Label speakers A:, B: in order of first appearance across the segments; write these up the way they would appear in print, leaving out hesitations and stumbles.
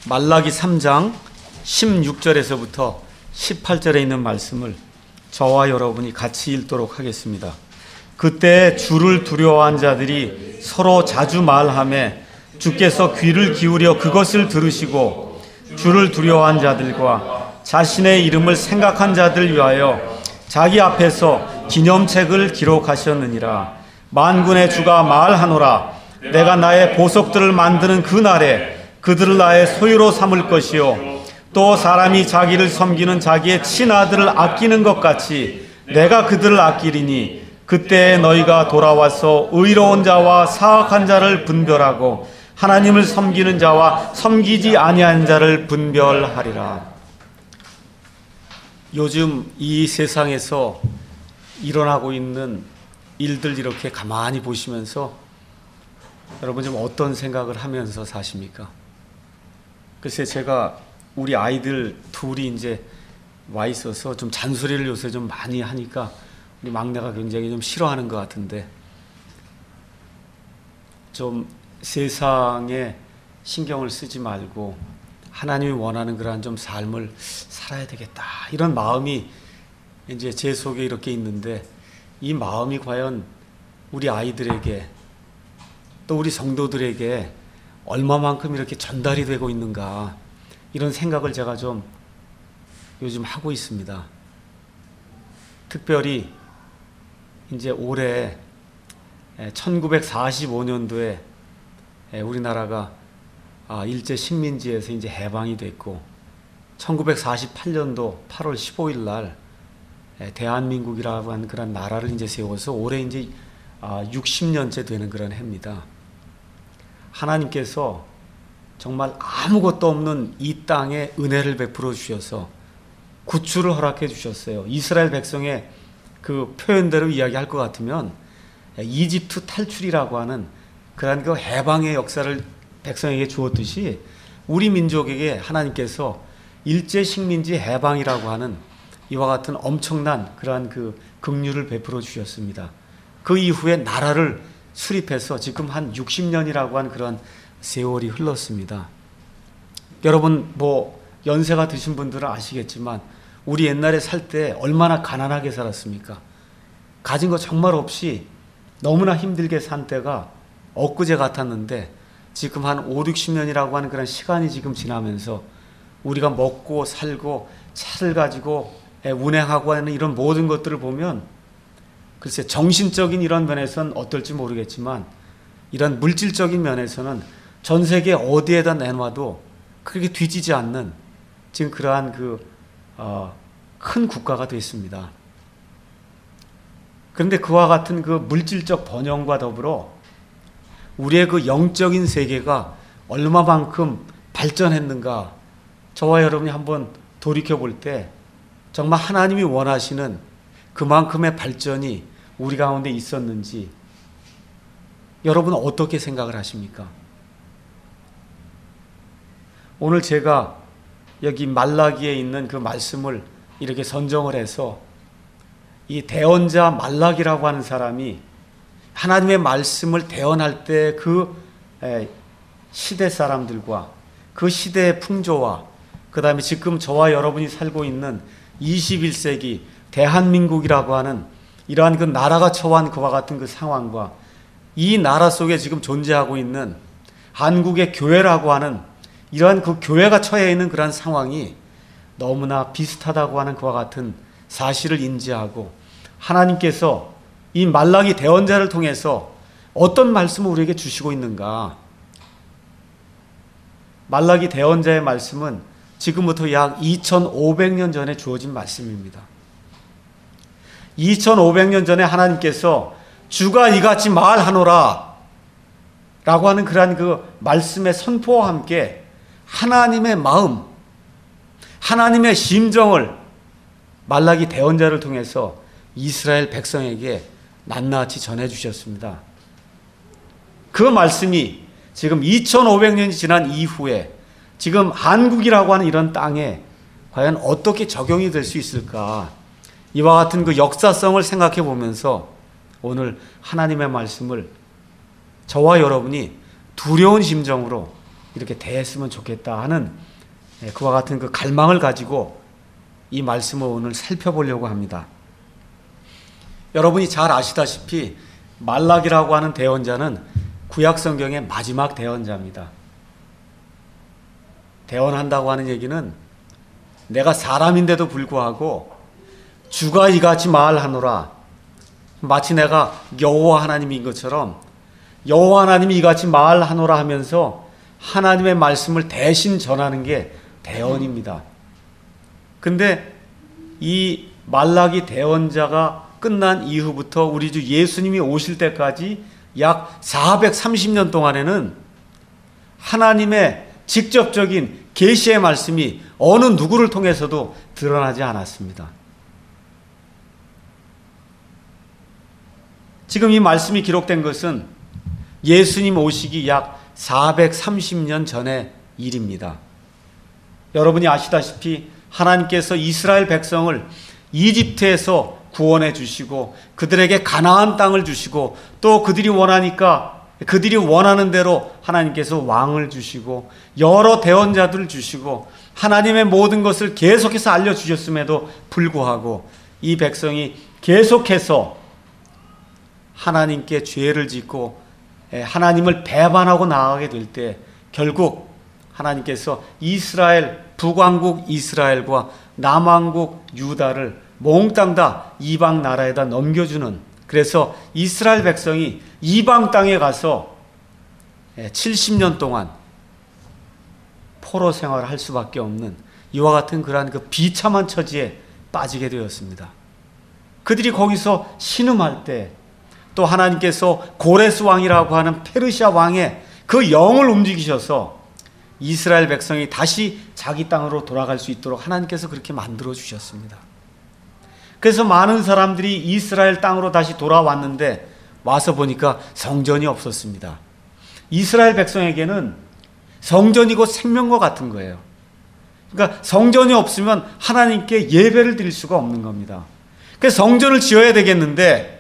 A: 말라기 3장 16절에서부터 18절에 있는 말씀을 저와 여러분이 같이 읽도록 하겠습니다. 그때 주를 두려워한 자들이 서로 자주 말하매 주께서 귀를 기울여 그것을 들으시고 주를 두려워한 자들과 자신의 이름을 생각한 자들 위하여 자기 앞에서 기념책을 기록하셨느니라. 만군의 주가 말하노라. 내가 나의 보석들을 만드는 그 날에 그들을 나의 소유로 삼을 것이요 또 사람이 자기를 섬기는 자기의 친아들을 아끼는 것 같이 내가 그들을 아끼리니 그때 너희가 돌아와서 의로운 자와 사악한 자를 분별하고 하나님을 섬기는 자와 섬기지 아니한 자를 분별하리라. 요즘 이 세상에서 일어나고 있는 일들 이렇게 가만히 보시면서 여러분 좀 어떤 생각을 하면서 사십니까? 글쎄 제가 우리 아이들 둘이 이제 와 있어서 좀 잔소리를 요새 좀 많이 하니까 우리 막내가 굉장히 좀 싫어하는 것 같은데, 좀 세상에 신경을 쓰지 말고 하나님이 원하는 그러한 좀 삶을 살아야 되겠다, 이런 마음이 이제 제 속에 이렇게 있는데, 이 마음이 과연 우리 아이들에게 또 우리 성도들에게 얼마만큼 이렇게 전달이 되고 있는가, 이런 생각을 제가 좀 요즘 하고 있습니다. 특별히 이제 올해 1945년도에 우리나라가 일제 식민지에서 이제 해방이 됐고, 1948년도 8월 15일 날 대한민국이라고 하는 그런 나라를 이제 세워서 올해 이제 60년째 되는 그런 해입니다. 하나님께서 정말 아무것도 없는 이 땅에 은혜를 베풀어 주셔서 구출을 허락해 주셨어요. 이스라엘 백성의 그 표현대로 이야기할 것 같으면 이집트 탈출이라고 하는 그런 그 해방의 역사를 백성에게 주었듯이 우리 민족에게 하나님께서 일제 식민지 해방이라고 하는 이와 같은 엄청난 그러한 그 긍휼을 베풀어 주셨습니다. 그 이후에 나라를 수립해서 지금 한 60년이라고 하는 그런 세월이 흘렀습니다. 여러분 뭐 연세가 드신 분들은 아시겠지만 우리 옛날에 살 때 얼마나 가난하게 살았습니까? 가진 거 정말 없이 너무나 힘들게 산 때가 엊그제 같았는데, 지금 한 5, 60년이라고 하는 그런 시간이 지금 지나면서 우리가 먹고 살고 차를 가지고 운행하고 하는 이런 모든 것들을 보면 글쎄 정신적인 이런 면에서는 어떨지 모르겠지만 이런 물질적인 면에서는 전 세계 어디에다 내놔도 그렇게 뒤지지 않는 지금 그러한 큰 국가가 됐습니다. 그런데 그와 같은 그 물질적 번영과 더불어 우리의 그 영적인 세계가 얼마만큼 발전했는가, 저와 여러분이 한번 돌이켜 볼 때 정말 하나님이 원하시는 그만큼의 발전이 우리 가운데 있었는지 여러분은 어떻게 생각을 하십니까? 오늘 제가 여기 말라기에 있는 그 말씀을 이렇게 선정을 해서 이 대언자 말라기라고 하는 사람이 하나님의 말씀을 대언할 때 그 시대 사람들과 그 시대의 풍조와 그 다음에 지금 저와 여러분이 살고 있는 21세기 대한민국이라고 하는 이러한 그 나라가 처한 그와 같은 그 상황과 이 나라 속에 지금 존재하고 있는 한국의 교회라고 하는 이러한 그 교회가 처해 있는 그러한 상황이 너무나 비슷하다고 하는 그와 같은 사실을 인지하고, 하나님께서 이 말라기 대언자를 통해서 어떤 말씀을 우리에게 주시고 있는가. 말라기 대언자의 말씀은 지금부터 약 2500년 전에 주어진 말씀입니다. 2500년 전에 하나님께서 주가 이같이 말하노라 라고 하는 그러한 그 말씀의 선포와 함께 하나님의 마음, 하나님의 심정을 말라기 대언자를 통해서 이스라엘 백성에게 낱낱이 전해주셨습니다. 그 말씀이 지금 2500년이 지난 이후에 지금 한국이라고 하는 이런 땅에 과연 어떻게 적용이 될 수 있을까, 이와 같은 그 역사성을 생각해 보면서 오늘 하나님의 말씀을 저와 여러분이 두려운 심정으로 이렇게 대했으면 좋겠다 하는 그와 같은 그 갈망을 가지고 이 말씀을 오늘 살펴보려고 합니다. 여러분이 잘 아시다시피 말라기라고 하는 대언자는 구약 성경의 마지막 대언자입니다. 대언한다고 하는 얘기는 내가 사람인데도 불구하고 주가 이같이 말하노라, 마치 내가 여호와 하나님인 것처럼 여호와 하나님이 이같이 말하노라 하면서 하나님의 말씀을 대신 전하는 게 대언입니다. 근데 이 말라기 대언자가 끝난 이후부터 우리 주 예수님이 오실 때까지 약 430년 동안에는 하나님의 직접적인 계시의 말씀이 어느 누구를 통해서도 드러나지 않았습니다. 지금 이 말씀이 기록된 것은 예수님 오시기 약 430년 전의 일입니다. 여러분이 아시다시피 하나님께서 이스라엘 백성을 이집트에서 구원해 주시고 그들에게 가나안 땅을 주시고 또 그들이 원하니까 그들이 원하는 대로 하나님께서 왕을 주시고 여러 대언자들을 주시고 하나님의 모든 것을 계속해서 알려주셨음에도 불구하고 이 백성이 계속해서 하나님께 죄를 짓고 하나님을 배반하고 나아가게 될 때 결국 하나님께서 이스라엘, 북왕국 이스라엘과 남왕국 유다를 몽땅 다 이방 나라에다 넘겨주는, 그래서 이스라엘 백성이 이방 땅에 가서 70년 동안 포로 생활을 할 수밖에 없는 이와 같은 그러한 그 비참한 처지에 빠지게 되었습니다. 그들이 거기서 신음할 때 또 하나님께서 고레스 왕이라고 하는 페르시아 왕의 그 영을 움직이셔서 이스라엘 백성이 다시 자기 땅으로 돌아갈 수 있도록 하나님께서 그렇게 만들어 주셨습니다. 그래서 많은 사람들이 이스라엘 땅으로 다시 돌아왔는데 와서 보니까 성전이 없었습니다. 이스라엘 백성에게는 성전이 곧 생명과 같은 거예요. 그러니까 성전이 없으면 하나님께 예배를 드릴 수가 없는 겁니다. 그래서 성전을 지어야 되겠는데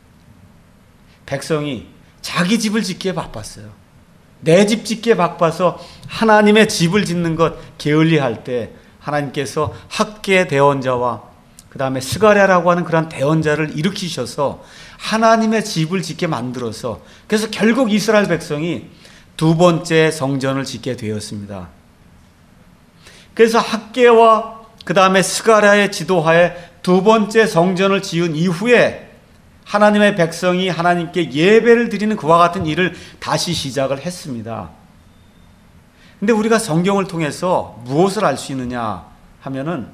A: 백성이 자기 집을 짓기에 바빴어요. 내 집 짓기에 바빠서 하나님의 집을 짓는 것 게을리할 때 하나님께서 학계 대언자와 그 다음에 스가랴라고 하는 그런 대언자를 일으키셔서 하나님의 집을 짓게 만들어서 그래서 결국 이스라엘 백성이 두 번째 성전을 짓게 되었습니다. 그래서 학계와 그 다음에 스가랴의 지도하에 두 번째 성전을 지은 이후에 하나님의 백성이 하나님께 예배를 드리는 그와 같은 일을 다시 시작을 했습니다. 근데 우리가 성경을 통해서 무엇을 알 수 있느냐 하면은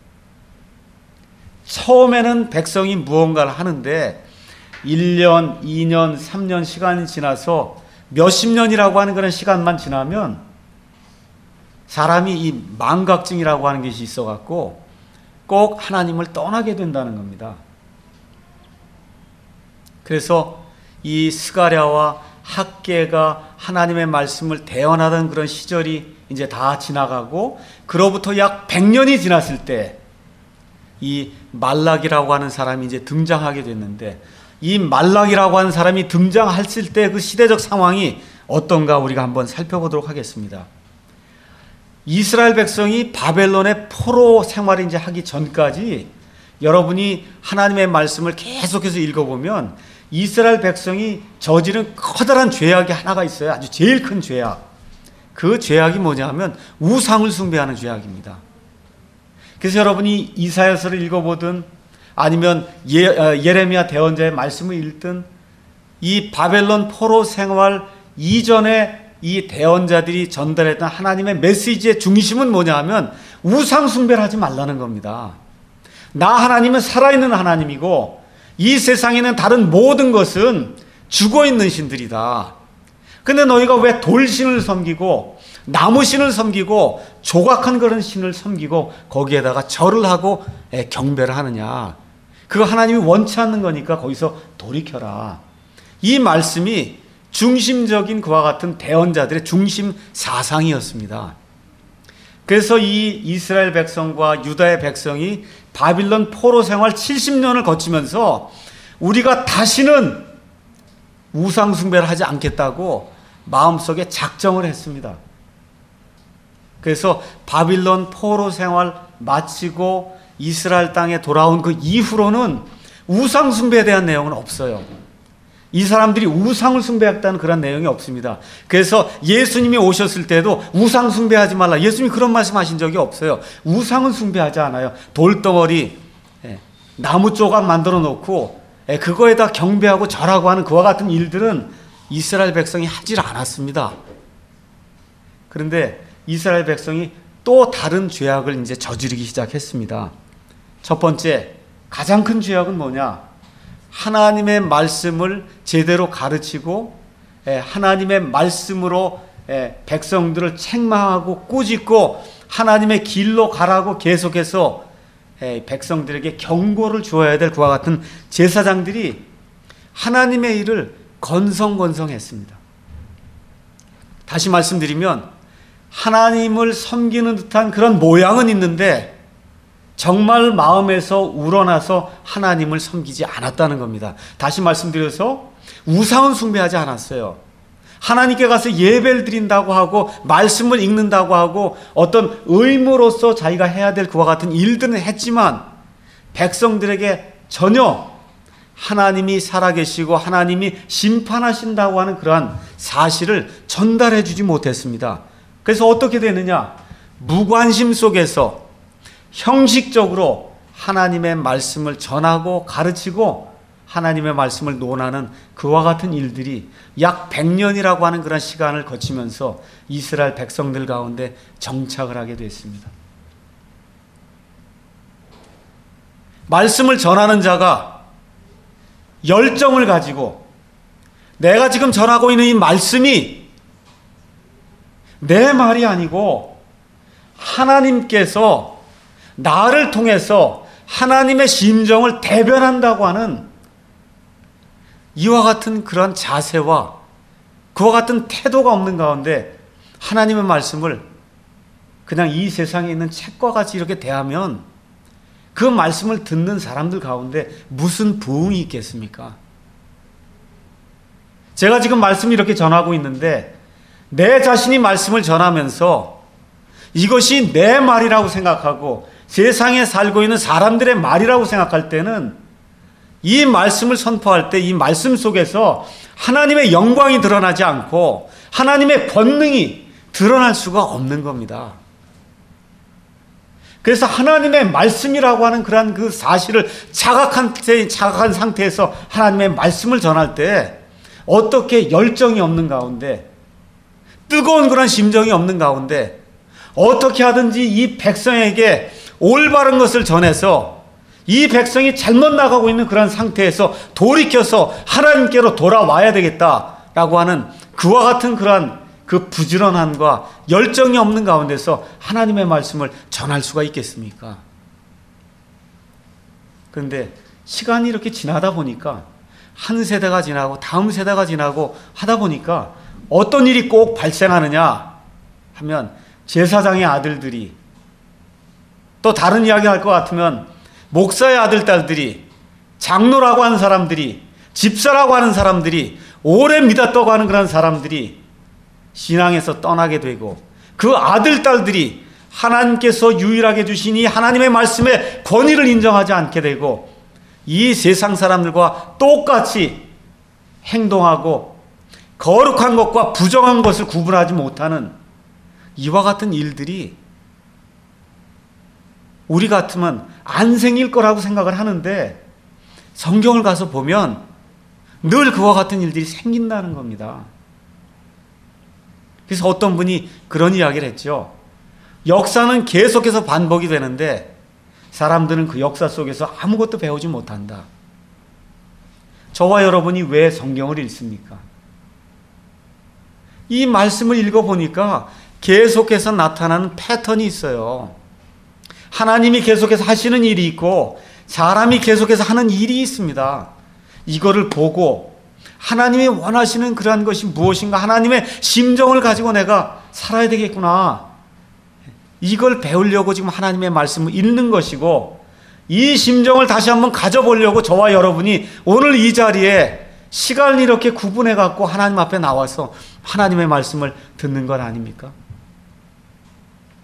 A: 처음에는 백성이 무언가를 하는데 1년, 2년, 3년 시간이 지나서 몇십 년이라고 하는 그런 시간만 지나면 사람이 이 망각증이라고 하는 것이 있어갖고 꼭 하나님을 떠나게 된다는 겁니다. 그래서 이 스가랴와 학계가 하나님의 말씀을 대언하던 그런 시절이 이제 다 지나가고 그로부터 약 100년이 지났을 때 이 말라기라고 하는 사람이 이제 등장하게 됐는데 이 말라기라고 하는 사람이 등장했을 때 그 시대적 상황이 어떤가 우리가 한번 살펴보도록 하겠습니다. 이스라엘 백성이 바벨론의 포로 생활을 이제 하기 전까지 여러분이 하나님의 말씀을 계속해서 읽어보면 이스라엘 백성이 저지른 커다란 죄악이 하나가 있어요. 아주 제일 큰 죄악. 그 죄악이 뭐냐 하면 우상을 숭배하는 죄악입니다. 그래서 여러분이 이사야서를 읽어보든 아니면 예레미야 대언자의 말씀을 읽든 이 바벨론 포로 생활 이전에 이 대언자들이 전달했던 하나님의 메시지의 중심은 뭐냐 하면 우상 숭배를 하지 말라는 겁니다. 나 하나님은 살아있는 하나님이고 이 세상에는 다른 모든 것은 죽어있는 신들이다. 근데 너희가 왜 돌신을 섬기고 나무신을 섬기고 조각한 그런 신을 섬기고 거기에다가 절을 하고 경배를 하느냐. 그거 하나님이 원치 않는 거니까 거기서 돌이켜라. 이 말씀이 중심적인 그와 같은 대언자들의 중심 사상이었습니다. 그래서 이 이스라엘 백성과 유다의 백성이 바빌론 포로 생활 70년을 거치면서 우리가 다시는 우상 숭배를 하지 않겠다고 마음속에 작정을 했습니다. 그래서 바빌론 포로 생활 마치고 이스라엘 땅에 돌아온 그 이후로는 우상 숭배에 대한 내용은 없어요. 이 사람들이 우상을 숭배했다는 그런 내용이 없습니다. 그래서 예수님이 오셨을 때도 우상 숭배하지 말라. 예수님이 그런 말씀하신 적이 없어요. 우상은 숭배하지 않아요. 돌덩어리, 나무 조각 만들어 놓고 그거에다 경배하고 절하고 하는 그와 같은 일들은 이스라엘 백성이 하질 않았습니다. 그런데 이스라엘 백성이 또 다른 죄악을 이제 저지르기 시작했습니다. 첫 번째, 가장 큰 죄악은 뭐냐? 하나님의 말씀을 제대로 가르치고 하나님의 말씀으로 백성들을 책망하고 꾸짖고 하나님의 길로 가라고 계속해서 백성들에게 경고를 주어야 될 그와 같은 제사장들이 하나님의 일을 건성건성했습니다. 다시 말씀드리면 하나님을 섬기는 듯한 그런 모양은 있는데 정말 마음에서 우러나서 하나님을 섬기지 않았다는 겁니다. 다시 말씀드려서 우상은 숭배하지 않았어요. 하나님께 가서 예배를 드린다고 하고 말씀을 읽는다고 하고 어떤 의무로서 자기가 해야 될 그와 같은 일들은 했지만 백성들에게 전혀 하나님이 살아계시고 하나님이 심판하신다고 하는 그러한 사실을 전달해 주지 못했습니다. 그래서 어떻게 되느냐? 무관심 속에서 형식적으로 하나님의 말씀을 전하고 가르치고 하나님의 말씀을 논하는 그와 같은 일들이 약 100년이라고 하는 그런 시간을 거치면서 이스라엘 백성들 가운데 정착을 하게 됐습니다. 말씀을 전하는 자가 열정을 가지고 내가 지금 전하고 있는 이 말씀이 내 말이 아니고 하나님께서 나를 통해서 하나님의 심정을 대변한다고 하는 이와 같은 그런 자세와 그와 같은 태도가 없는 가운데 하나님의 말씀을 그냥 이 세상에 있는 책과 같이 이렇게 대하면 그 말씀을 듣는 사람들 가운데 무슨 부흥이 있겠습니까? 제가 지금 말씀을 이렇게 전하고 있는데 내 자신이 말씀을 전하면서 이것이 내 말이라고 생각하고 세상에 살고 있는 사람들의 말이라고 생각할 때는 이 말씀을 선포할 때 이 말씀 속에서 하나님의 영광이 드러나지 않고 하나님의 권능이 드러날 수가 없는 겁니다. 그래서 하나님의 말씀이라고 하는 그러한 그 사실을 자각한 상태에서 하나님의 말씀을 전할 때 어떻게 열정이 없는 가운데 뜨거운 그런 심정이 없는 가운데 어떻게 하든지 이 백성에게 올바른 것을 전해서 이 백성이 잘못 나가고 있는 그런 상태에서 돌이켜서 하나님께로 돌아와야 되겠다라고 하는 그와 같은 그러한 그 부지런함과 열정이 없는 가운데서 하나님의 말씀을 전할 수가 있겠습니까? 그런데 시간이 이렇게 지나다 보니까 한 세대가 지나고 다음 세대가 지나고 하다 보니까 어떤 일이 꼭 발생하느냐 하면 제사장의 아들들이 또 다른 이야기 할 것 같으면 목사의 아들, 딸들이 장로라고 하는 사람들이 집사라고 하는 사람들이 오래 믿었다고 하는 그런 사람들이 신앙에서 떠나게 되고 그 아들, 딸들이 하나님께서 유일하게 주신 이 하나님의 말씀의 권위를 인정하지 않게 되고 이 세상 사람들과 똑같이 행동하고 거룩한 것과 부정한 것을 구분하지 못하는 이와 같은 일들이 우리 같으면 안 생길 거라고 생각을 하는데 성경을 가서 보면 늘 그와 같은 일들이 생긴다는 겁니다. 그래서 어떤 분이 그런 이야기를 했죠. 역사는 계속해서 반복이 되는데 사람들은 그 역사 속에서 아무것도 배우지 못한다. 저와 여러분이 왜 성경을 읽습니까? 이 말씀을 읽어보니까 계속해서 나타나는 패턴이 있어요. 하나님이 계속해서 하시는 일이 있고 사람이 계속해서 하는 일이 있습니다. 이거를 보고 하나님이 원하시는 그러한 것이 무엇인가, 하나님의 심정을 가지고 내가 살아야 되겠구나, 이걸 배우려고 지금 하나님의 말씀을 읽는 것이고, 이 심정을 다시 한번 가져보려고 저와 여러분이 오늘 이 자리에 시간을 이렇게 구분해 갖고 하나님 앞에 나와서 하나님의 말씀을 듣는 것 아닙니까?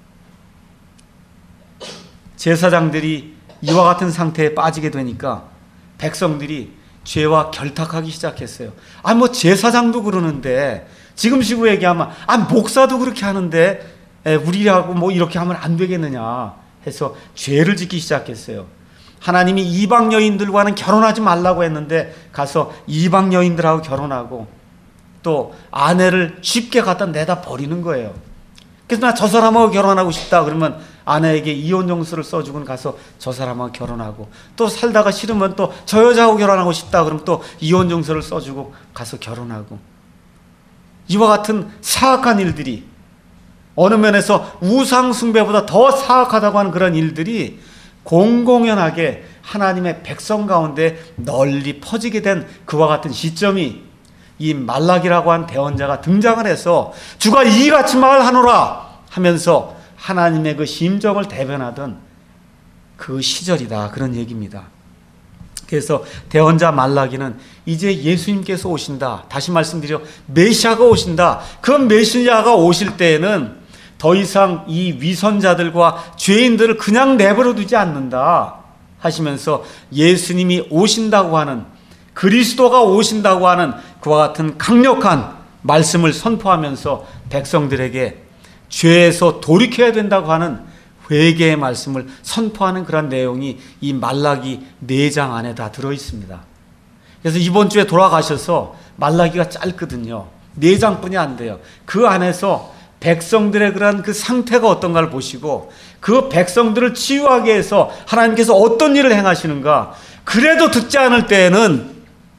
A: 제사장들이 이와 같은 상태에 빠지게 되니까 백성들이 죄와 결탁하기 시작했어요. 뭐 제사장도 그러는데, 지금 식으로 얘기하면 목사도 그렇게 하는데 우리라고 뭐 이렇게 하면 안 되겠느냐 해서 죄를 짓기 시작했어요. 하나님이 이방 여인들과는 결혼하지 말라고 했는데 가서 이방 여인들하고 결혼하고, 또 아내를 쉽게 갖다 내다 버리는 거예요. 그래서 나 저 사람하고 결혼하고 싶다 그러면 아내에게 이혼 용서를 써주고 가서 저 사람하고 결혼하고, 또 살다가 싫으면 또 저 여자하고 결혼하고 싶다 그러면 또 이혼 용서를 써주고 가서 결혼하고, 이와 같은 사악한 일들이, 어느 면에서 우상 숭배보다 더 사악하다고 하는 그런 일들이 공공연하게 하나님의 백성 가운데 널리 퍼지게 된 그와 같은 시점이 이 말라기라고 한 대언자가 등장을 해서 주가 이같이 말하노라 하면서 하나님의 그 심정을 대변하던 그 시절이다, 그런 얘기입니다. 그래서 대언자 말라기는 이제 예수님께서 오신다, 다시 말씀드려 메시아가 오신다, 그 메시아가 오실 때에는 더 이상 이 위선자들과 죄인들을 그냥 내버려 두지 않는다 하시면서 예수님이 오신다고 하는, 그리스도가 오신다고 하는 그와 같은 강력한 말씀을 선포하면서 백성들에게 죄에서 돌이켜야 된다고 하는 회개의 말씀을 선포하는 그런 내용이 이 말라기 4장 안에 다 들어있습니다. 그래서 이번 주에 돌아가셔서, 말라기가 짧거든요. 4장뿐이 안 돼요. 그 안에서 백성들의 그런 그 상태가 어떤가를 보시고, 그 백성들을 치유하게 해서 하나님께서 어떤 일을 행하시는가, 그래도 듣지 않을 때에는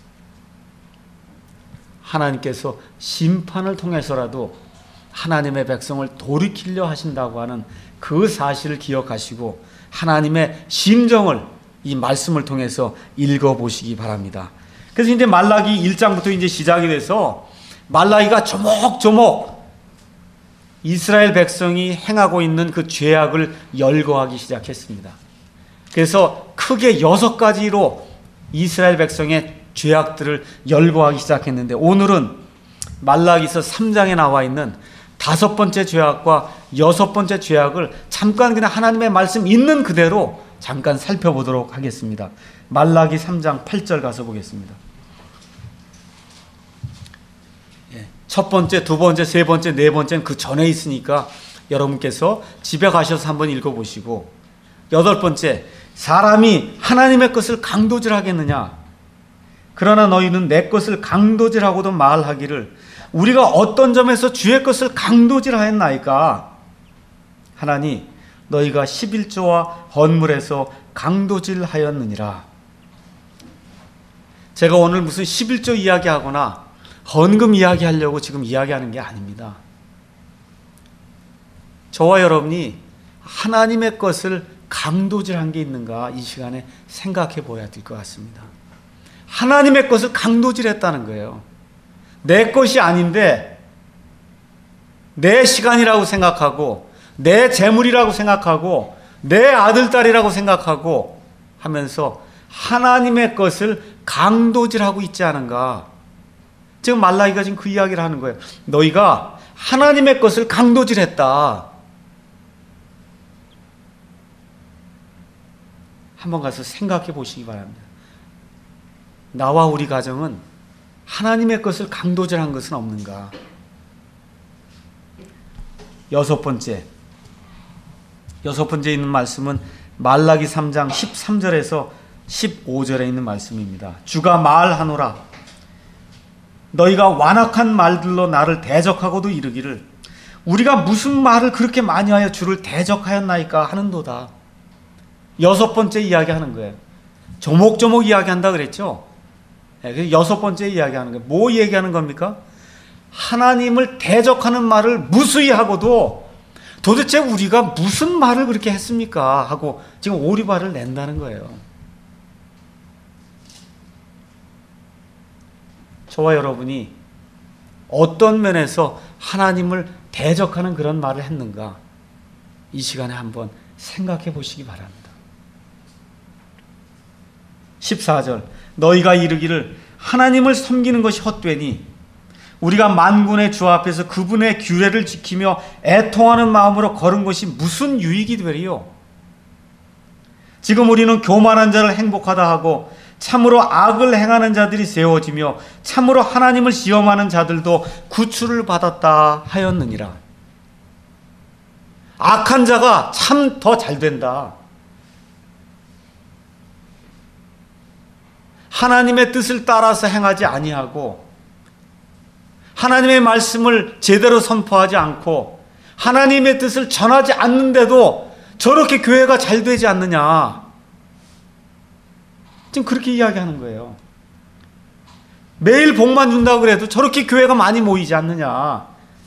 A: 하나님께서 심판을 통해서라도 하나님의 백성을 돌이키려 하신다고 하는 그 사실을 기억하시고 하나님의 심정을 이 말씀을 통해서 읽어보시기 바랍니다. 그래서 이제 말라기 1장부터 이제 시작이 돼서 말라기가 조목조목 이스라엘 백성이 행하고 있는 그 죄악을 열거하기 시작했습니다. 그래서 크게 6가지로 이스라엘 백성의 죄악들을 열거하기 시작했는데, 오늘은 말라기서 3장에 나와 있는 5번째 죄악과 6번째 죄악을 잠깐 그냥 하나님의 말씀 있는 그대로 잠깐 살펴보도록 하겠습니다. 말라기 3장 8절 가서 보겠습니다. 첫 번째, 두 번째, 세 번째, 네 번째는 그 전에 있으니까 여러분께서 집에 가셔서 한번 읽어보시고, 8번째, 사람이 하나님의 것을 강도질하겠느냐? 그러나 너희는 내 것을 강도질하고도 말하기를 우리가 어떤 점에서 주의 것을 강도질하였나이까? 하나니 너희가 11조와 헌물에서 강도질하였느니라. 제가 오늘 무슨 11조 이야기하거나 헌금 이야기하려고 지금 이야기하는 게 아닙니다. 저와 여러분이 하나님의 것을 강도질한 게 있는가, 이 시간에 생각해 보아야 될 것 같습니다. 하나님의 것을 강도질했다는 거예요. 내 것이 아닌데 내 시간이라고 생각하고 내 재물이라고 생각하고 내 아들, 딸이라고 생각하고 하면서 하나님의 것을 강도질하고 있지 않은가. 지금 말라기가 지금 그 이야기를 하는 거예요. 너희가 하나님의 것을 강도질했다. 한번 가서 생각해 보시기 바랍니다. 나와 우리 가정은 하나님의 것을 강도질한 것은 없는가? 6번째 있는 말씀은 말라기 3장 13절에서 15절에 있는 말씀입니다. 주가 말하노라. 너희가 완악한 말들로 나를 대적하고도 이르기를 우리가 무슨 말을 그렇게 많이 하여 주를 대적하였나이까 하는도다. 6번째 이야기하는 거예요. 조목조목 이야기한다 그랬죠. 6번째 이야기하는 거예요. 뭐 얘기하는 겁니까? 하나님을 대적하는 말을 무수히 하고도 도대체 우리가 무슨 말을 그렇게 했습니까? 하고 지금 오리발을 낸다는 거예요. 저와 여러분이 어떤 면에서 하나님을 대적하는 그런 말을 했는가, 이 시간에 한번 생각해 보시기 바랍니다. 14절, 너희가 이르기를 하나님을 섬기는 것이 헛되니 우리가 만군의 주 앞에서 그분의 규례를 지키며 애통하는 마음으로 걸은 것이 무슨 유익이 되리요? 지금 우리는 교만한 자를 행복하다 하고 참으로 악을 행하는 자들이 세워지며 참으로 하나님을 시험하는 자들도 구출을 받았다 하였느니라. 악한 자가 참 더 잘 된다. 하나님의 뜻을 따라서 행하지 아니하고 하나님의 말씀을 제대로 선포하지 않고 하나님의 뜻을 전하지 않는데도 저렇게 교회가 잘 되지 않느냐. 지금 그렇게 이야기하는 거예요. 매일 복만 준다고 그래도 저렇게 교회가 많이 모이지 않느냐.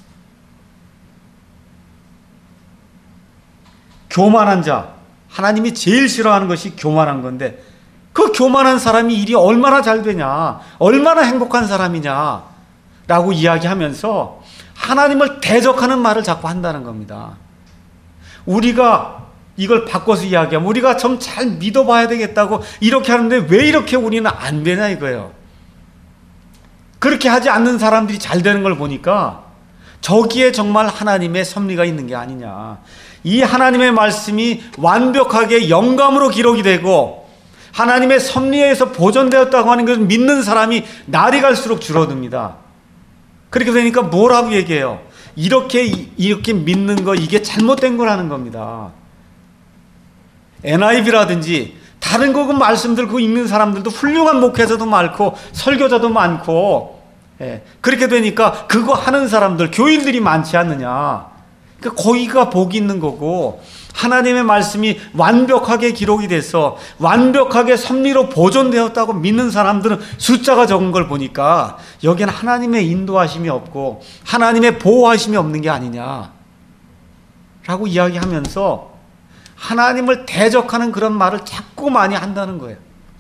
A: 교만한 자, 하나님이 제일 싫어하는 것이 교만한 건데 그 교만한 사람이 일이 얼마나 잘 되냐, 얼마나 행복한 사람이냐 라고 이야기하면서 하나님을 대적하는 말을 자꾸 한다는 겁니다. 우리가 이걸 바꿔서 이야기하면 우리가 좀 잘 믿어봐야 되겠다고 이렇게 하는데 왜 이렇게 우리는 안 되냐 이거예요. 그렇게 하지 않는 사람들이 잘 되는 걸 보니까 저기에 정말 하나님의 섭리가 있는 게 아니냐. 이 하나님의 말씀이 완벽하게 영감으로 기록이 되고 하나님의 섭리에서 보존되었다고 하는 것을 믿는 사람이 날이 갈수록 줄어듭니다. 그렇게 되니까 뭐라고 얘기해요? 이렇게 믿는 거 이게 잘못된 거라는 겁니다. NIV라든지 다른 거 말씀들 그 읽는 사람들도 훌륭한 목회자도 많고 설교자도 많고, 그렇게 되니까 그거 하는 사람들 교인들이 많지 않느냐. 그러니까 거기가 복이 있는 거고 하나님의 말씀이 완벽하게 기록이 돼서 완벽하게 섭리로 보존되었다고 믿는 사람들은 숫자가 적은 걸 보니까 여기는 하나님의 인도하심이 없고 하나님의 보호하심이 없는 게 아니냐 라고 이야기하면서 하나님을 대적하는 그런 말을 자꾸 많이 한다는 거예요.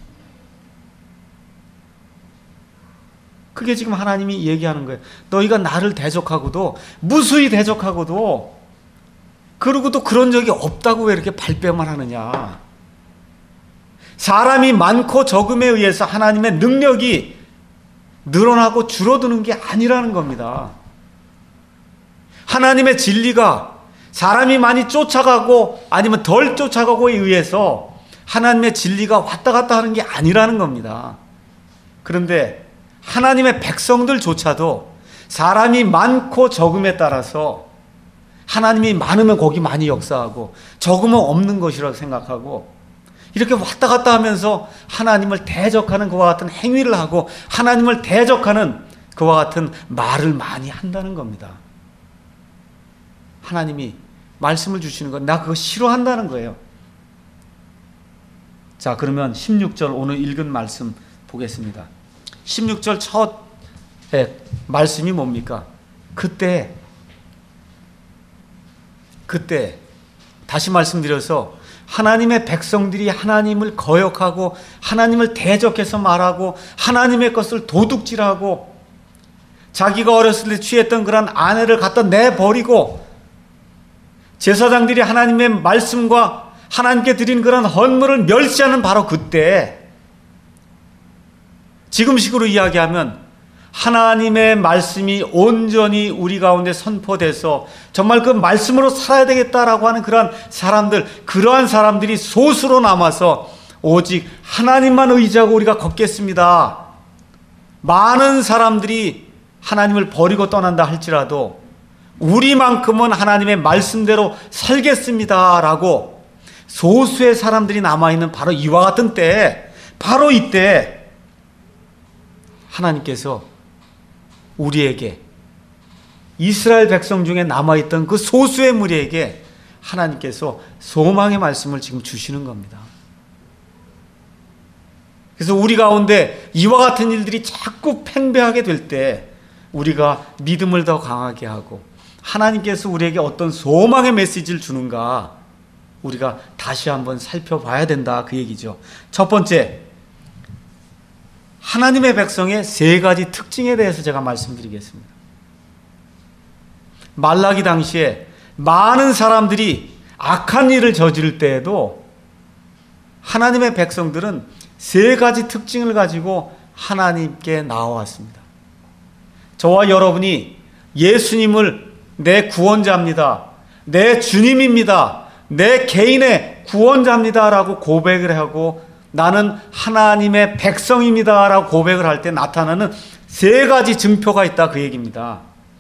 A: 그게 지금 하나님이 얘기하는 거예요. 너희가 나를 대적하고도 무수히 대적하고도 그러고도 그런 적이 없다고 왜 이렇게 발뺌을 하느냐. 사람이 많고 적음에 의해서 하나님의 능력이 늘어나고 줄어드는 게 아니라는 겁니다. 하나님의 진리가 사람이 많이 쫓아가고 아니면 덜 쫓아가고에 의해서 하나님의 진리가 왔다 갔다 하는 게 아니라는 겁니다. 그런데 하나님의 백성들조차도 사람이 많고 적음에 따라서 하나님이 많으면 거기 많이 역사하고 적으면 없는 것이라고 생각하고 이렇게 왔다 갔다 하면서 하나님을 대적하는 그와 같은 행위를 하고 하나님을 대적하는 그와 같은 말을 많이 한다는 겁니다. 하나님이 말씀을 주시는 건 나 그거 싫어한다는 거예요. 자, 그러면 16절 오늘 읽은 말씀 보겠습니다. 16절 첫 말씀이 뭡니까? 그때 다시 말씀드려서 하나님의 백성들이 하나님을 거역하고 하나님을 대적해서 말하고 하나님의 것을 도둑질하고 자기가 어렸을 때 취했던 그런 아내를 갖다 내버리고 제사장들이 하나님의 말씀과 하나님께 드린 그런 헌물을 멸시하는 바로 그때, 지금식으로 이야기하면 하나님의 말씀이 온전히 우리 가운데 선포돼서 정말 그 말씀으로 살아야 되겠다라고 하는 그러한 사람들이 소수로 남아서 오직 하나님만 의지하고 우리가 걷겠습니다. 많은 사람들이 하나님을 버리고 떠난다 할지라도 우리만큼은 하나님의 말씀대로 살겠습니다 라고 소수의 사람들이 남아있는 바로 이와 같은 때, 바로 이때 하나님께서 우리에게, 이스라엘 백성 중에 남아있던 그 소수의 무리에게 하나님께서 소망의 말씀을 지금 주시는 겁니다. 그래서 우리 가운데 이와 같은 일들이 자꾸 팽배하게 될 때 우리가 믿음을 더 강하게 하고 하나님께서 우리에게 어떤 소망의 메시지를 주는가 우리가 다시 한번 살펴봐야 된다, 그 얘기죠. 첫 번째, 하나님의 백성의 세 가지 특징에 대해서 제가 말씀드리겠습니다. 말라기 당시에 많은 사람들이 악한 일을 저지를 때에도 하나님의 백성들은 세 가지 특징을 가지고 하나님께 나와왔습니다. 저와 여러분이 예수님을 내 구원자입니다, 내 주님입니다, 내 개인의 구원자입니다라고 고백을 하고 나는 하나님의 백성입니다라고 고백을 할 때 나타나는 세 가지 증표가 있다, 그 얘기입니다.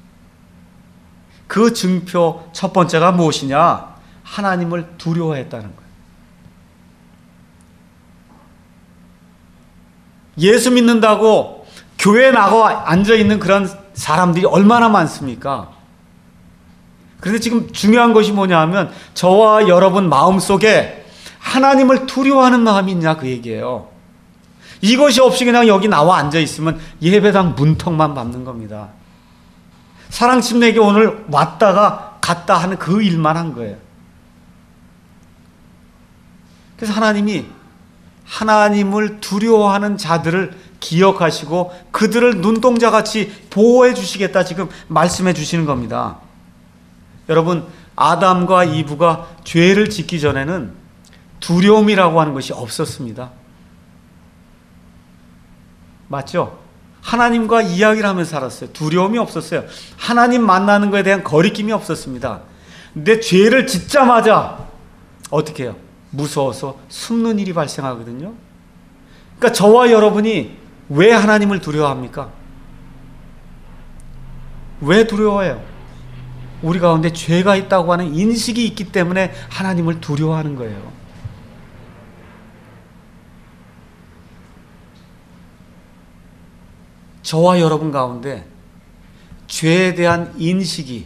A: 그 증표 첫 번째가 무엇이냐? 하나님을 두려워했다는 거예요. 예수 믿는다고 교회에 나가 앉아있는 그런 사람들이 얼마나 많습니까? 그런데 지금 중요한 것이 뭐냐 하면 저와 여러분 마음속에 하나님을 두려워하는 마음이 있냐, 그 얘기예요. 이것이 없이 그냥 여기 나와 앉아있으면 예배당 문턱만 밟는 겁니다. 사랑침례에게 오늘 왔다가 갔다 하는 그 일만 한 거예요. 그래서 하나님이 하나님을 두려워하는 자들을 기억하시고 그들을 눈동자같이 보호해 주시겠다 지금 말씀해 주시는 겁니다. 여러분, 아담과 이브가 죄를 짓기 전에는 두려움이라고 하는 것이 없었습니다. 맞죠? 하나님과 이야기를 하면서 살았어요. 두려움이 없었어요. 하나님 만나는 것에 대한 거리낌이 없었습니다. 근데 죄를 짓자마자 어떻게 해요? 무서워서 숨는 일이 발생하거든요. 그러니까 저와 여러분이 왜 하나님을 두려워합니까? 왜 두려워해요? 우리 가운데 죄가 있다고 하는 인식이 있기 때문에 하나님을 두려워하는 거예요. 저와 여러분 가운데 죄에 대한 인식이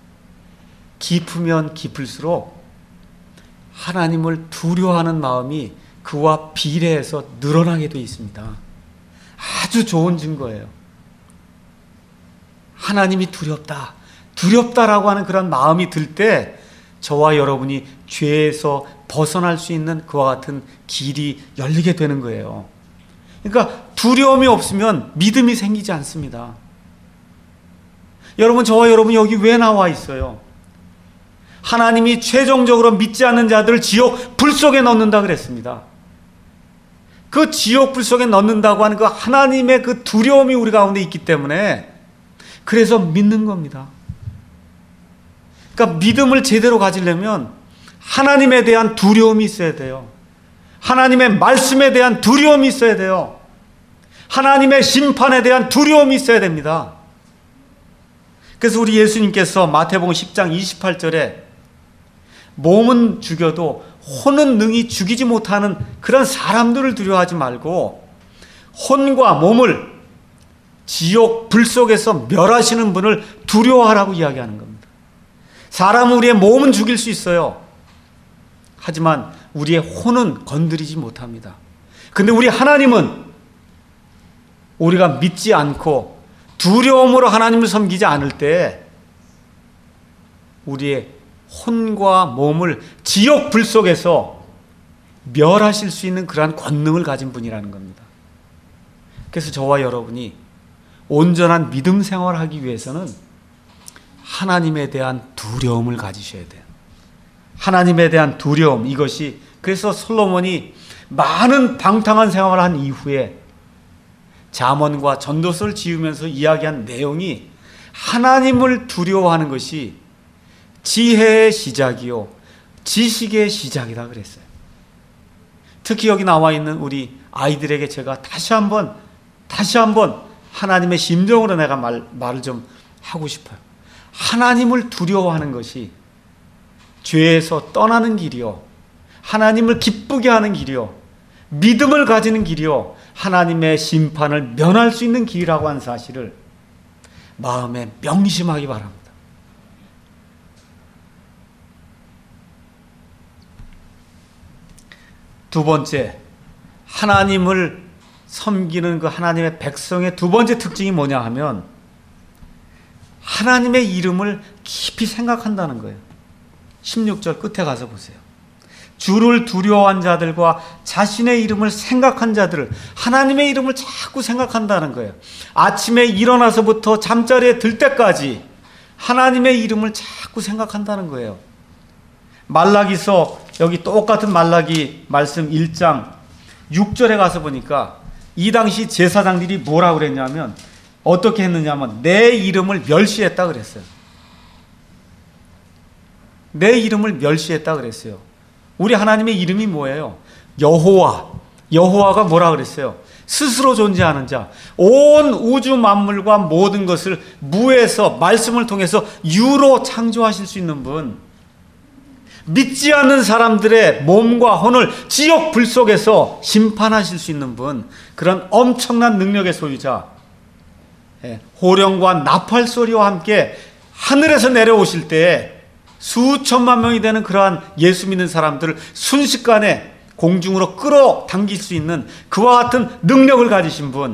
A: 깊으면 깊을수록 하나님을 두려워하는 마음이 그와 비례해서 늘어나게 되어 있습니다. 아주 좋은 증거예요. 하나님이 두렵다. 두렵다라고 하는 그런 마음이 들 때 저와 여러분이 죄에서 벗어날 수 있는 그와 같은 길이 열리게 되는 거예요. 그러니까 두려움이 없으면 믿음이 생기지 않습니다. 여러분, 저와 여러분 여기 왜 나와 있어요? 하나님이 최종적으로 믿지 않는 자들을 지옥 불 속에 넣는다 그랬습니다. 그 지옥 불 속에 넣는다고 하는 그 하나님의 그 두려움이 우리 가운데 있기 때문에 그래서 믿는 겁니다. 그러니까 믿음을 제대로 가지려면 하나님에 대한 두려움이 있어야 돼요. 하나님의 말씀에 대한 두려움이 있어야 돼요. 하나님의 심판에 대한 두려움이 있어야 됩니다. 그래서 우리 예수님께서 마태복음 10장 28절에 몸은 죽여도 혼은 능히 죽이지 못하는 그런 사람들을 두려워하지 말고 혼과 몸을 지옥 불 속에서 멸하시는 분을 두려워하라고 이야기하는 겁니다. 사람은 우리의 몸은 죽일 수 있어요. 하지만 우리의 혼은 건드리지 못합니다. 근데 우리 하나님은 우리가 믿지 않고 두려움으로 하나님을 섬기지 않을 때 우리의 혼과 몸을 지옥 불 속에서 멸하실 수 있는 그러한 권능을 가진 분이라는 겁니다. 그래서 저와 여러분이 온전한 믿음 생활을 하기 위해서는 하나님에 대한 두려움을 가지셔야 돼요. 하나님에 대한 두려움, 이것이 그래서 솔로몬이 많은 방탕한 생활을 한 이후에 잠언과 전도서를 지으면서 이야기한 내용이 하나님을 두려워하는 것이 지혜의 시작이요 지식의 시작이다 그랬어요. 특히 여기 나와 있는 우리 아이들에게 제가 다시 한번 하나님의 심정으로 내가 말을 좀 하고 싶어요. 하나님을 두려워하는 것이 죄에서 떠나는 길이요 하나님을 기쁘게 하는 길이요 믿음을 가지는 길이요 하나님의 심판을 면할 수 있는 길이라고 하는 사실을 마음에 명심하기 바랍니다. 두 번째, 하나님을 섬기는 그 하나님의 백성의 두 번째 특징이 뭐냐 하면 하나님의 이름을 깊이 생각한다는 거예요. 16절 끝에 가서 보세요. 주를 두려워한 자들과 자신의 이름을 생각한 자들을 하나님의 이름을 자꾸 생각한다는 거예요. 아침에 일어나서부터 잠자리에 들 때까지 하나님의 이름을 자꾸 생각한다는 거예요. 말라기서 여기 똑같은 말라기 말씀 1장 6절에 가서 보니까 이 당시 제사장들이 뭐라고 그랬냐면 어떻게 했느냐면 내 이름을 멸시했다 그랬어요. 내 이름을 멸시했다 그랬어요. 우리 하나님의 이름이 뭐예요? 여호와. 여호와가 뭐라 그랬어요? 스스로 존재하는 자. 온 우주 만물과 모든 것을 무에서 말씀을 통해서 유로 창조하실 수 있는 분. 믿지 않는 사람들의 몸과 혼을 지옥 불 속에서 심판하실 수 있는 분. 그런 엄청난 능력의 소유자. 호령과 나팔 소리와 함께 하늘에서 내려오실 때 수천만 명이 되는 그러한 예수 믿는 사람들을 순식간에 공중으로 끌어당길 수 있는 그와 같은 능력을 가지신 분.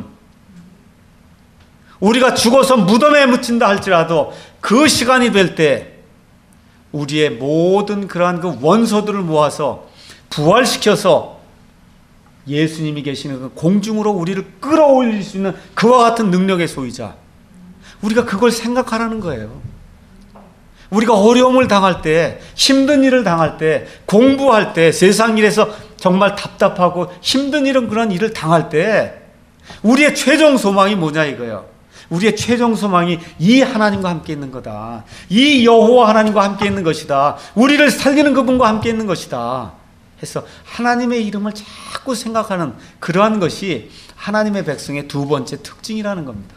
A: 우리가 죽어서 무덤에 묻힌다 할지라도 그 시간이 될 때 우리의 모든 그러한 그 원소들을 모아서 부활시켜서 예수님이 계시는 그 공중으로 우리를 끌어올릴 수 있는 그와 같은 능력의 소유자. 우리가 그걸 생각하라는 거예요. 우리가 어려움을 당할 때, 힘든 일을 당할 때, 공부할 때, 세상 일에서 정말 답답하고 힘든 일은 그런 일을 당할 때 우리의 최종 소망이 뭐냐 이거예요. 우리의 최종 소망이 이 하나님과 함께 있는 거다. 이 여호와 하나님과 함께 있는 것이다. 우리를 살리는 그분과 함께 있는 것이다. 해서 하나님의 이름을 자꾸 생각하는 그러한 것이 하나님의 백성의 두 번째 특징이라는 겁니다.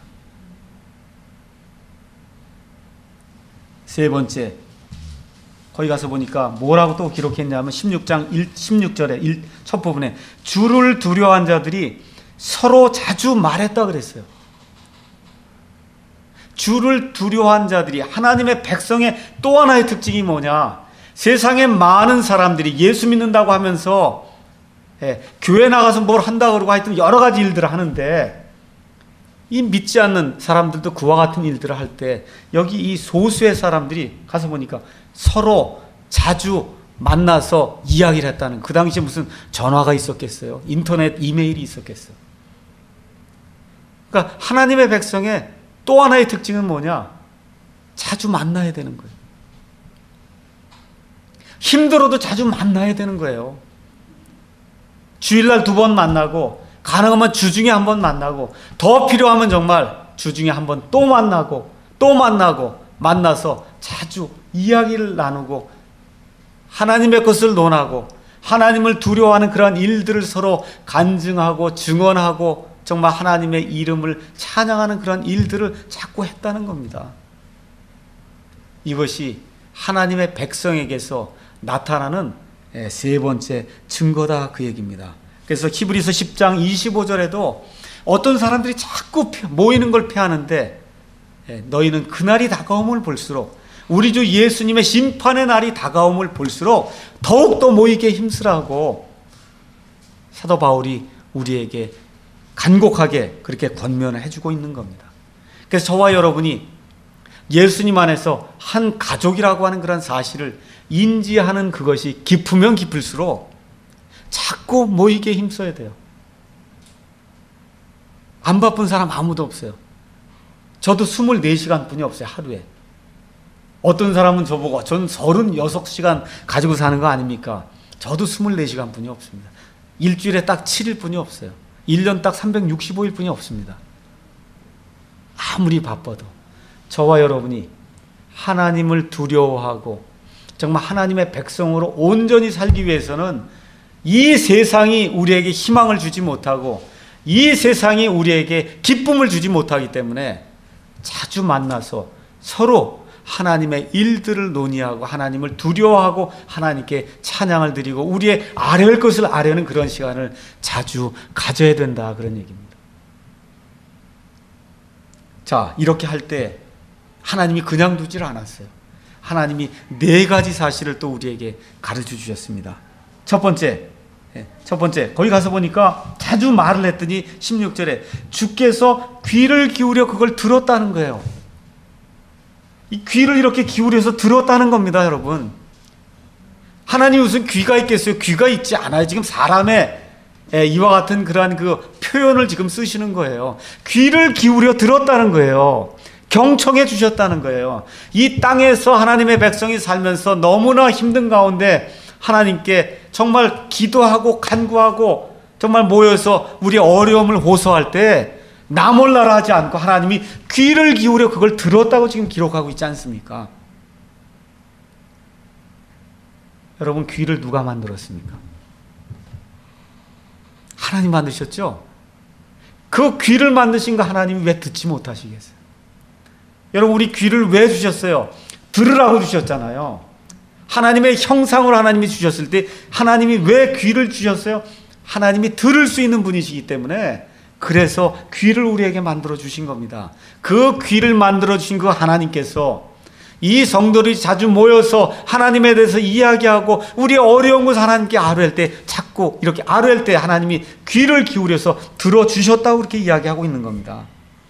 A: 세 번째, 거기 가서 보니까 뭐라고 또 기록했냐면 16절에 첫 부분에 주를 두려워한 자들이 서로 자주 말했다 그랬어요. 주를 두려워한 자들이, 하나님의 백성의 또 하나의 특징이 뭐냐? 세상에 많은 사람들이 예수 믿는다고 하면서 교회 나가서 뭘 한다 그러고 하여튼 여러 가지 일들을 하는데, 이 믿지 않는 사람들도 그와 같은 일들을 할 때 여기 이 소수의 사람들이 가서 보니까 서로 자주 만나서 이야기를 했다는, 그 당시에 무슨 전화가 있었겠어요? 인터넷 이메일이 있었겠어요? 그러니까 하나님의 백성의 또 하나의 특징은 뭐냐? 자주 만나야 되는 거예요. 힘들어도 자주 만나야 되는 거예요. 주일날 2번 만나고, 가능하면 주중에 1번 만나고, 더 필요하면 정말 주중에 1번 또 만나고, 또 만나고, 만나서 자주 이야기를 나누고 하나님의 것을 논하고 하나님을 두려워하는 그러한 일들을 서로 간증하고 증언하고 정말 하나님의 이름을 찬양하는 그런 일들을 자꾸 했다는 겁니다. 이것이 하나님의 백성에게서 나타나는 세 번째 증거다, 그 얘기입니다. 그래서 히브리서 10장 25절에도 어떤 사람들이 자꾸 모이는 걸 피하는데, 너희는 그날이 다가옴을 볼수록, 우리 주 예수님의 심판의 날이 다가옴을 볼수록 더욱더 모이게 힘쓰라고 사도 바울이 우리에게 간곡하게 그렇게 권면을 해주고 있는 겁니다. 그래서 저와 여러분이 예수님 안에서 한 가족이라고 하는 그런 사실을 인지하는 그것이 깊으면 깊을수록 자꾸 모이게 힘써야 돼요. 안 바쁜 사람 아무도 없어요. 저도 24시간 뿐이 없어요, 하루에. 어떤 사람은 저보고 전 36시간 가지고 사는 거 아닙니까? 저도 24시간 뿐이 없습니다. 일주일에 딱 7일 뿐이 없어요. 1년 딱 365일 뿐이 없습니다. 아무리 바빠도 저와 여러분이 하나님을 두려워하고 정말 하나님의 백성으로 온전히 살기 위해서는 이 세상이 우리에게 희망을 주지 못하고 이 세상이 우리에게 기쁨을 주지 못하기 때문에 자주 만나서 서로 하나님의 일들을 논의하고 하나님을 두려워하고 하나님께 찬양을 드리고 우리의 아뢰할 것을 아뢰는 그런 시간을 자주 가져야 된다, 그런 얘기입니다. 자, 이렇게 할 때 하나님이 그냥 두질 않았어요. 하나님이 4가지 사실을 또 우리에게 가르쳐 주셨습니다. 첫 번째, 거기 가서 보니까 자주 말을 했더니 16절에 주께서 귀를 기울여 그걸 들었다는 거예요. 이 귀를 이렇게 기울여서 들었다는 겁니다, 여러분. 하나님이 무슨 귀가 있겠어요? 귀가 있지 않아요. 지금 사람의 이와 같은 그러한 그 표현을 지금 쓰시는 거예요. 귀를 기울여 들었다는 거예요. 경청해 주셨다는 거예요. 이 땅에서 하나님의 백성이 살면서 너무나 힘든 가운데 하나님께 정말 기도하고 간구하고 정말 모여서 우리의 어려움을 호소할 때 나 몰라라 하지 않고 하나님이 귀를 기울여 그걸 들었다고 지금 기록하고 있지 않습니까? 여러분, 귀를 누가 만들었습니까? 하나님 만드셨죠? 그 귀를 만드신 거 하나님이 왜 듣지 못하시겠어요? 여러분, 우리 귀를 왜 주셨어요? 들으라고 주셨잖아요. 하나님의 형상으로 하나님이 주셨을 때 하나님이 왜 귀를 주셨어요? 하나님이 들을 수 있는 분이시기 때문에, 그래서 귀를 우리에게 만들어 주신 겁니다. 그 귀를 만들어 주신 그 하나님께서 이 성도들이 자주 모여서 하나님에 대해서 이야기하고 우리 어려운 것을 하나님께 아뢰할 때, 자꾸 이렇게 아뢰할 때 하나님이 귀를 기울여서 들어주셨다고 그렇게 이야기하고 있는 겁니다.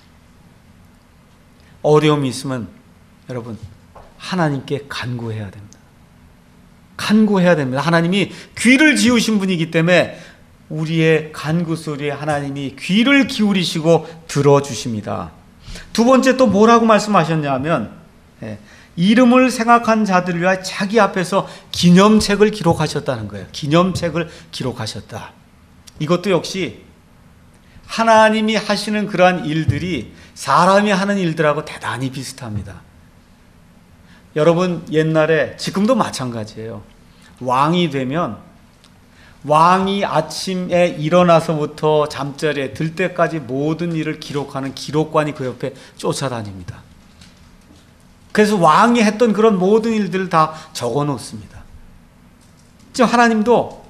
A: 어려움이 있으면 여러분, 하나님께 간구해야 됩니다. 간구해야 됩니다. 하나님이 귀를 지으신 분이기 때문에 우리의 간구 소리에 하나님이 귀를 기울이시고 들어주십니다. 두 번째 또 뭐라고 말씀하셨냐면, 이름을 생각한 자들을 위하여 자기 앞에서 기념책을 기록하셨다는 거예요. 기념책을 기록하셨다. 이것도 역시 하나님이 하시는 그러한 일들이 사람이 하는 일들하고 대단히 비슷합니다. 여러분, 옛날에, 지금도 마찬가지예요. 왕이 되면 왕이 아침에 일어나서부터 잠자리에 들 때까지 모든 일을 기록하는 기록관이 그 옆에 쫓아다닙니다. 그래서 왕이 했던 그런 모든 일들을 다 적어 놓습니다. 지금 하나님도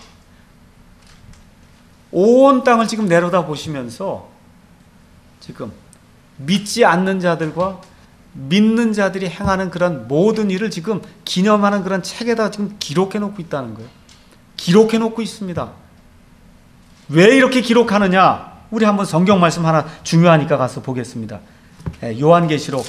A: 온 땅을 지금 내려다 보시면서 지금 믿지 않는 자들과 믿는 자들이 행하는 그런 모든 일을 지금 기념하는 그런 책에다 지금 기록해 놓고 있다는 거예요. 기록해 놓고 있습니다. 왜 이렇게 기록하느냐? 우리 한번 성경 말씀 하나 중요하니까 가서 보겠습니다. 요한계시록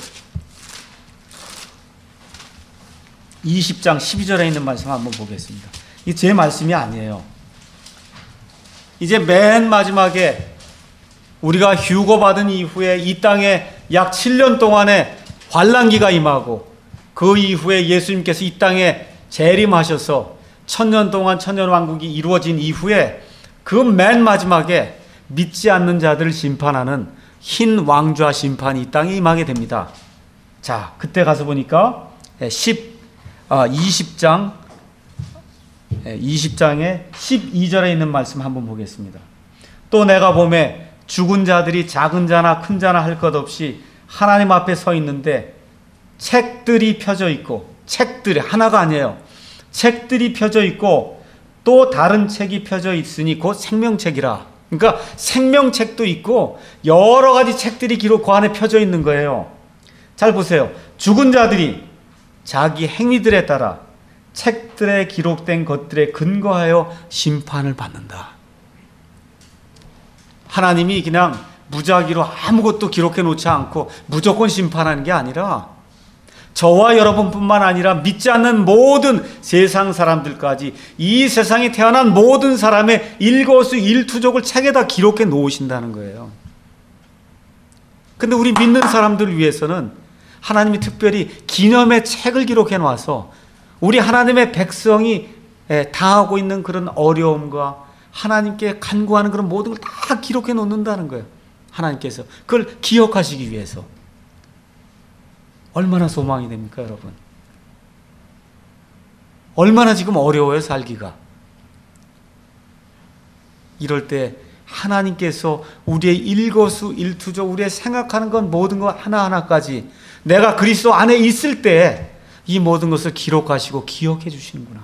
A: 20장 12절에 있는 말씀 한번 보겠습니다. 이게 제 말씀이 아니에요. 이제 맨 마지막에 우리가 휴거받은 이후에 이 땅에 약 7년 동안의 환란기가 임하고, 그 이후에 예수님께서 이 땅에 재림하셔서 1000년 동안 천년왕국이 이루어진 이후에 그 맨 마지막에 믿지 않는 자들을 심판하는 흰 왕좌 심판이 이 땅에 임하게 됩니다. 자, 그때 가서 보니까 20장의 12절에 있는 말씀 한번 보겠습니다. 또 내가 보매 죽은 자들이 작은 자나 큰 자나 할 것 없이 하나님 앞에 서 있는데 책들이 펴져 있고, 책들이 하나가 아니에요. 책들이 펴져 있고 또 다른 책이 펴져 있으니 곧 생명책이라. 그러니까 생명책도 있고 여러 가지 책들이 기록 그 안에 펴져 있는 거예요. 잘 보세요. 죽은 자들이 자기 행위들에 따라 책들에 기록된 것들에 근거하여 심판을 받는다. 하나님이 그냥 무작위로 아무것도 기록해 놓지 않고 무조건 심판하는 게 아니라, 저와 여러분뿐만 아니라 믿지 않는 모든 세상 사람들까지, 이 세상에 태어난 모든 사람의 일거수일투족을 책에다 기록해 놓으신다는 거예요. 근데 우리 믿는 사람들을 위해서는 하나님이 특별히 기념의 책을 기록해 놔서 우리 하나님의 백성이 당하고 있는 그런 어려움과 하나님께 간구하는 그런 모든 걸 다 기록해 놓는다는 거예요. 하나님께서 그걸 기억하시기 위해서. 얼마나 소망이 됩니까, 여러분? 얼마나 지금 어려워요, 살기가. 이럴 때 하나님께서 우리의 일거수일투족, 우리의 생각하는 것 모든 것 하나하나까지 내가 그리스도 안에 있을 때 이 모든 것을 기록하시고 기억해 주시는구나.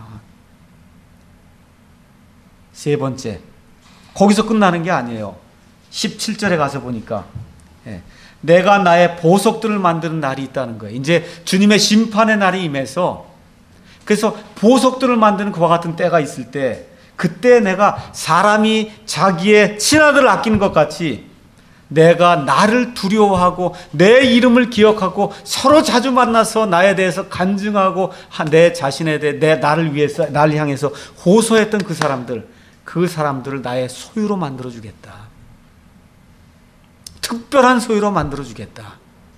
A: 세 번째, 거기서 끝나는 게 아니에요. 17절에 가서 보니까 내가 나의 보석들을 만드는 날이 있다는 거예요. 이제 주님의 심판의 날이 임해서, 그래서 보석들을 만드는 그와 같은 때가 있을 때, 그때 내가 사람이 자기의 친아들을 아끼는 것 같이 내가 나를 두려워하고 내 이름을 기억하고 서로 자주 만나서 나에 대해서 간증하고 내 자신에 대해 나를 위해서, 나를 향해서 호소했던 그 사람들을 나의 소유로 만들어주겠다. 특별한 소유로 만들어주겠다.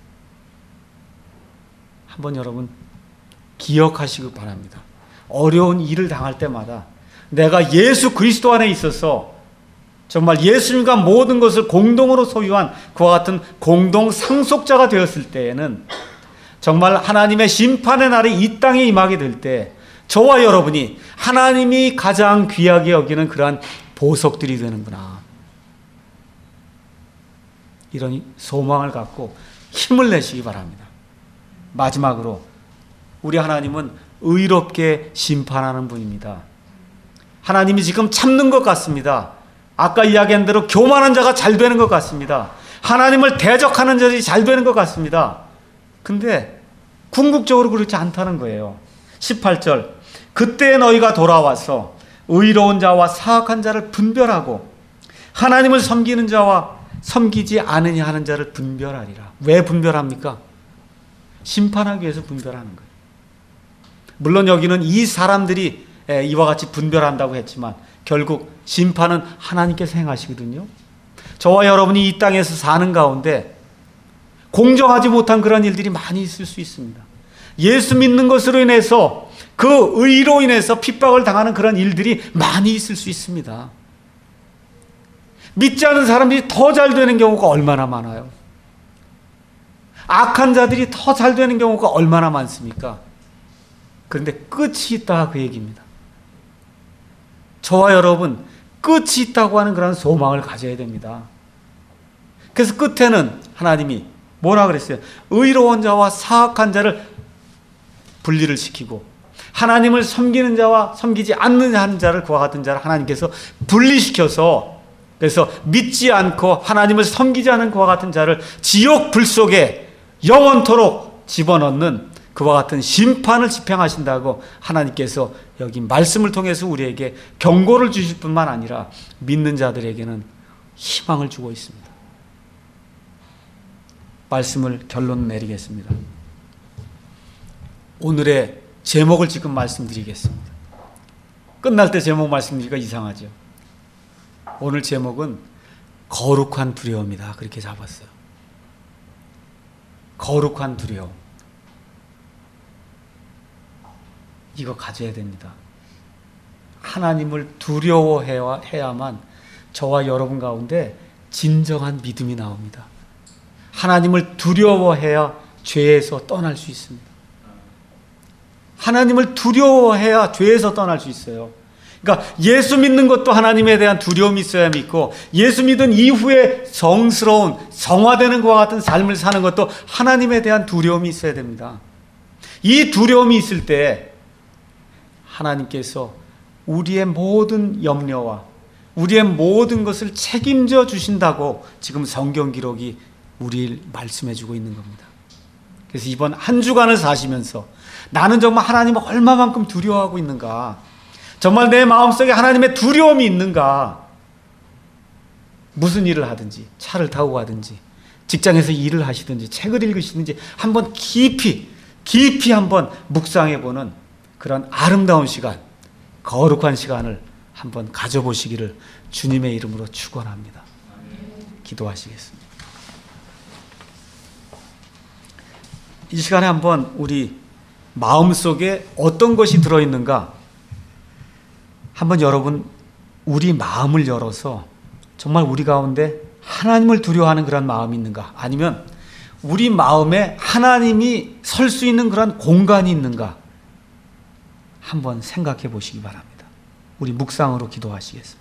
A: 한번 여러분 기억하시기 바랍니다. 어려운 일을 당할 때마다 내가 예수 그리스도 안에 있어서 정말 예수님과 모든 것을 공동으로 소유한 그와 같은 공동 상속자가 되었을 때에는 정말 하나님의 심판의 날이 이 땅에 임하게 될 때 저와 여러분이 하나님이 가장 귀하게 여기는 그러한 보석들이 되는구나. 이런 소망을 갖고 힘을 내시기 바랍니다. 마지막으로 우리 하나님은 의롭게 심판하는 분입니다. 하나님이 지금 참는 것 같습니다. 아까 이야기한 대로 교만한 자가 잘 되는 것 같습니다. 하나님을 대적하는 자들이 잘 되는 것 같습니다. 근데 궁극적으로 그렇지 않다는 거예요. 18절, 그때 너희가 돌아와서 의로운 자와 사악한 자를 분별하고 하나님을 섬기는 자와 섬기지 않으냐 하는 자를 분별하리라. 왜 분별합니까? 심판하기 위해서 분별하는 거예요. 물론 여기는 이 사람들이 이와 같이 분별한다고 했지만 결국 심판은 하나님께서 행하시거든요. 저와 여러분이 이 땅에서 사는 가운데 공정하지 못한 그런 일들이 많이 있을 수 있습니다. 예수 믿는 것으로 인해서 그 의로 인해서 핍박을 당하는 그런 일들이 많이 있을 수 있습니다. 믿지 않은 사람들이 더 잘 되는 경우가 얼마나 많아요. 악한 자들이 더 잘 되는 경우가 얼마나 많습니까? 그런데 끝이 있다, 그 얘기입니다. 저와 여러분, 끝이 있다고 하는 그런 소망을 가져야 됩니다. 그래서 끝에는 하나님이 뭐라 그랬어요? 의로운 자와 사악한 자를 분리를 시키고 하나님을 섬기는 자와 섬기지 않는 하는 자를, 그와 같은 자를 하나님께서 분리시켜서, 그래서 믿지 않고 하나님을 섬기지 않은 그와 같은 자를 지옥 불 속에 영원토록 집어넣는 그와 같은 심판을 집행하신다고 하나님께서 여기 말씀을 통해서 우리에게 경고를 주실 뿐만 아니라 믿는 자들에게는 희망을 주고 있습니다. 말씀을 결론 내리겠습니다. 오늘의 제목을 지금 말씀드리겠습니다. 끝날 때 제목 말씀드리기가 이상하죠. 오늘 제목은 거룩한 두려움이다, 그렇게 잡았어요. 거룩한 두려움. 이거 가져야 됩니다. 하나님을 두려워해야만 저와 여러분 가운데 진정한 믿음이 나옵니다. 하나님을 두려워해야 죄에서 떠날 수 있습니다. 하나님을 두려워해야 죄에서 떠날 수 있어요. 그러니까 예수 믿는 것도 하나님에 대한 두려움이 있어야 믿고, 예수 믿은 이후에 성스러운 성화되는 것과 같은 삶을 사는 것도 하나님에 대한 두려움이 있어야 됩니다. 이 두려움이 있을 때 하나님께서 우리의 모든 염려와 우리의 모든 것을 책임져 주신다고 지금 성경 기록이 우리를 말씀해 주고 있는 겁니다. 그래서 이번 한 주간을 사시면서 나는 정말 하나님을 얼마만큼 두려워하고 있는가, 정말 내 마음속에 하나님의 두려움이 있는가, 무슨 일을 하든지, 차를 타고 가든지, 직장에서 일을 하시든지, 책을 읽으시든지 한번 깊이 한번 묵상해보는 그런 아름다운 시간, 거룩한 시간을 한번 가져보시기를 주님의 이름으로 축원합니다. 기도하시겠습니다. 이 시간에 한번 우리 마음속에 어떤 것이 들어있는가, 한번 여러분 우리 마음을 열어서 정말 우리 가운데 하나님을 두려워하는 그런 마음이 있는가, 아니면 우리 마음에 하나님이 설 수 있는 그런 공간이 있는가 한번 생각해 보시기 바랍니다. 우리 묵상으로 기도하시겠습니다.